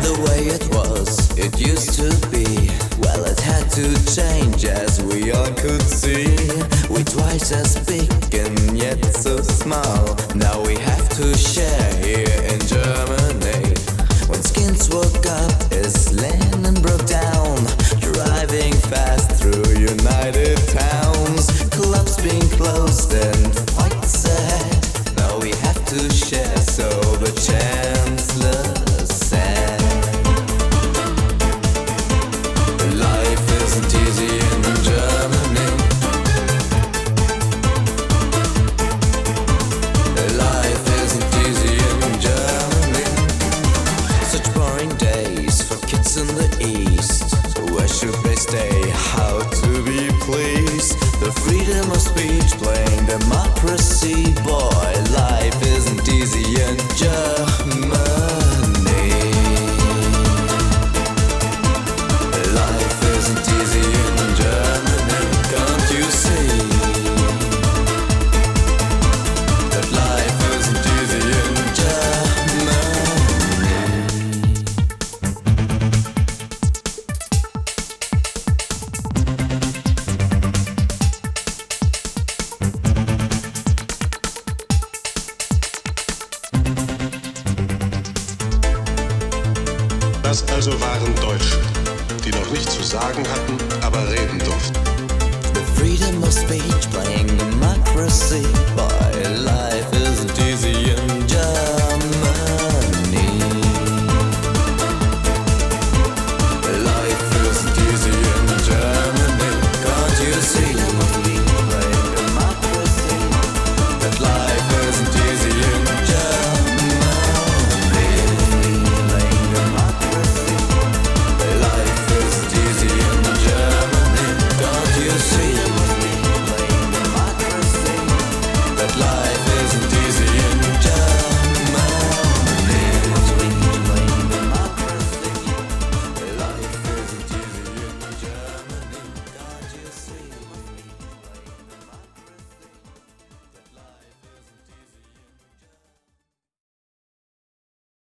the way it was, it used to be. Well, it had to change as we all could see. We twice as big and yet so small. Now we have to share here in Germany. When skins woke up as Lennon broke down, driving fast through United Towns, clubs being closed and fights ahead. Now we have to share, so the Chancellor said, life isn't easy in Germany. Life isn't easy in Germany. Such boring days for kids in the East. Where should they stay? How to be pleased? The freedom of speech, playing democracy. Boy, life isn't easy in Germany. Life isn't easy in Germany. Can't you see that life isn't easy in Germany? Das also waren Deutsche, die noch nicht zu sagen hatten, aber reden durften. The freedom of speech, playing democracy. Boy, life isn't